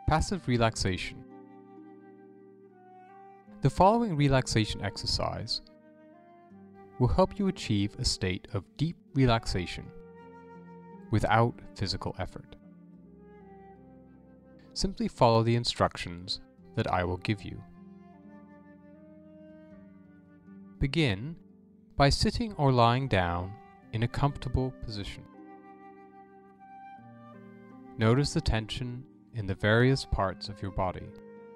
Passive relaxation. The following relaxation exercise will help you achieve a state of deep relaxation without physical effort. Simply follow the instructions that I will give you. Begin by sitting or lying down in a comfortable position. Notice the tension in the various parts of your body.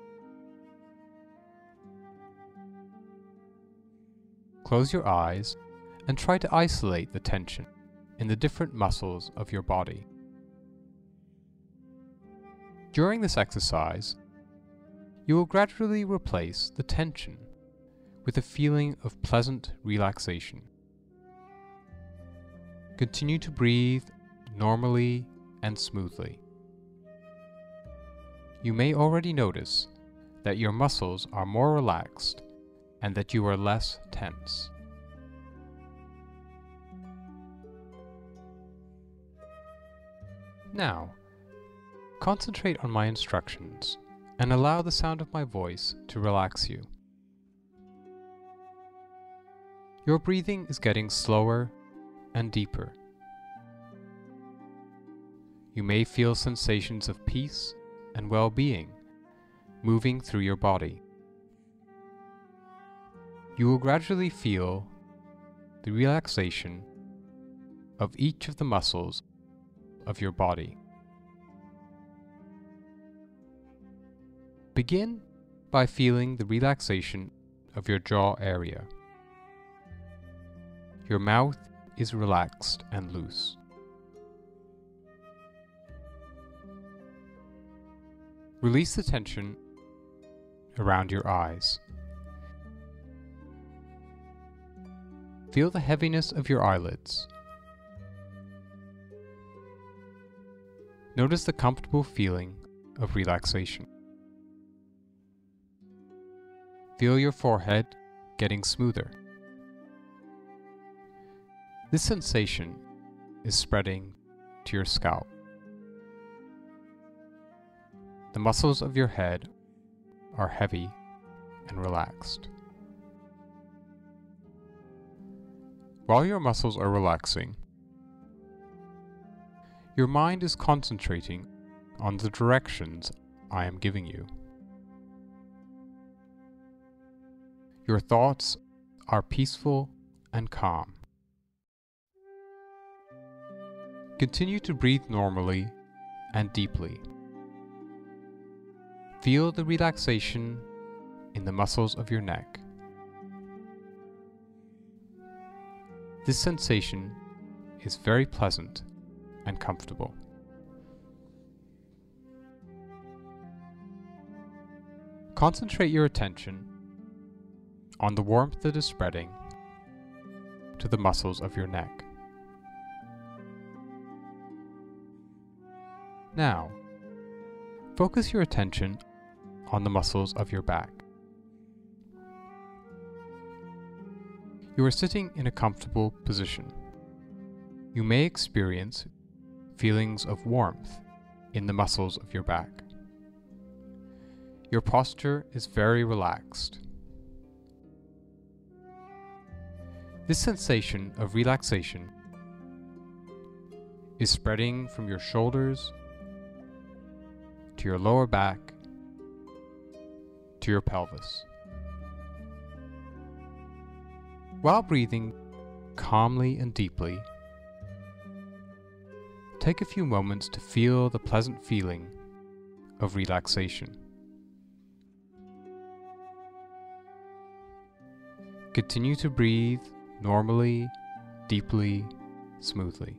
Close your eyes and try to isolate the tension in the different muscles of your body. During this exercise, you will gradually replace the tension with a feeling of pleasant relaxation. Continue to breathe normally and smoothly. You may already notice that your muscles are more relaxed and that you are less tense. Now, concentrate on my instructions and allow the sound of my voice to relax you. Your breathing is getting slower and deeper. You may feel sensations of peace and well-being moving through your body. You will gradually feel the relaxation of each of the muscles of your body. Begin by feeling the relaxation of your jaw area. Your mouth is relaxed and loose. Release the tension around your eyes. Feel the heaviness of your eyelids. Notice the comfortable feeling of relaxation. Feel your forehead getting smoother. This sensation is spreading to your scalp. The muscles of your head are heavy and relaxed. While your muscles are relaxing, your mind is concentrating on the directions I am giving you. Your thoughts are peaceful and calm. Continue to breathe normally and deeply. Feel the relaxation in the muscles of your neck. This sensation is very pleasant and comfortable. Concentrate your attention on the warmth that is spreading to the muscles of your neck. Now, focus your attention on the muscles of your back. You are sitting in a comfortable position. You may experience feelings of warmth in the muscles of your back. Your posture is very relaxed. This sensation of relaxation is spreading from your shoulders to your lower back to your pelvis. While breathing calmly and deeply, take a few moments to feel the pleasant feeling of relaxation. Continue to breathe normally, deeply, smoothly.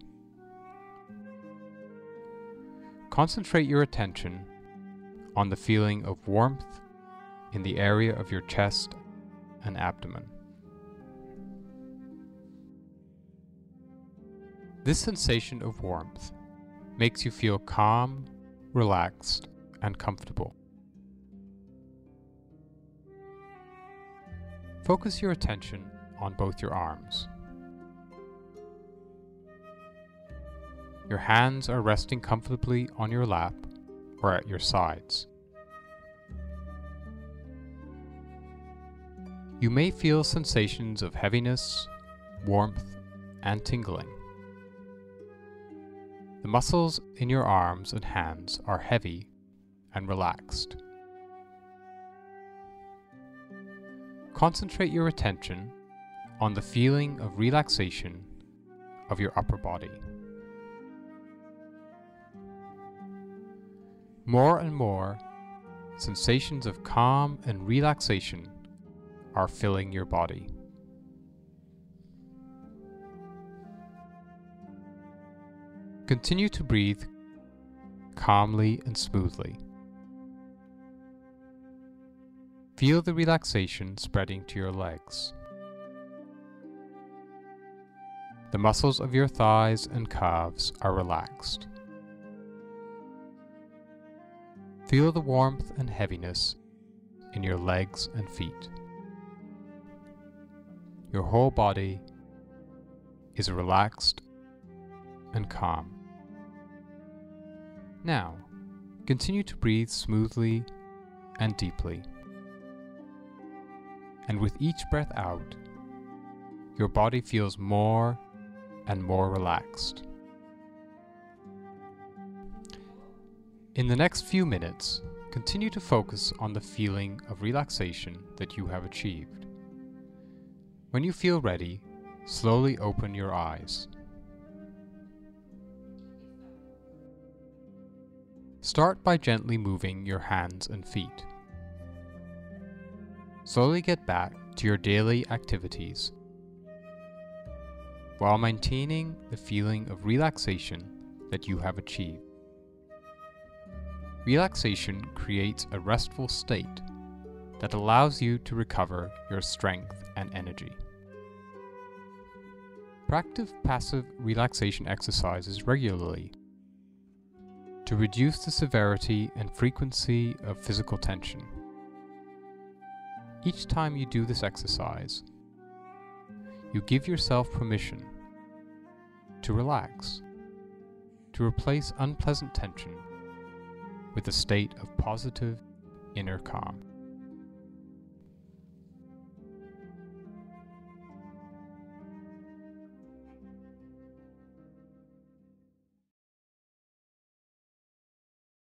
Concentrate your attention on the feeling of warmth in the area of your chest and abdomen. This sensation of warmth makes you feel calm, relaxed, and comfortable. Focus your attention on both your arms. Your hands are resting comfortably on your lap, or at your sides. You may feel sensations of heaviness, warmth, and tingling. The muscles in your arms and hands are heavy and relaxed. Concentrate your attention on the feeling of relaxation of your upper body. More and more, sensations of calm and relaxation are filling your body. Continue to breathe calmly and smoothly. Feel the relaxation spreading to your legs. The muscles of your thighs and calves are relaxed. Feel the warmth and heaviness in your legs and feet. Your whole body is relaxed and calm. Now, continue to breathe smoothly and deeply. And with each breath out, your body feels more and more relaxed. In the next few minutes, continue to focus on the feeling of relaxation that you have achieved. When you feel ready, slowly open your eyes. Start by gently moving your hands and feet. Slowly get back to your daily activities while maintaining the feeling of relaxation that you have achieved. Relaxation creates a restful state that allows you to recover your strength and energy. Practice passive relaxation exercises regularly to reduce the severity and frequency of physical tension. Each time you do this exercise, you give yourself permission to relax, to replace unpleasant tension with a state of positive inner calm.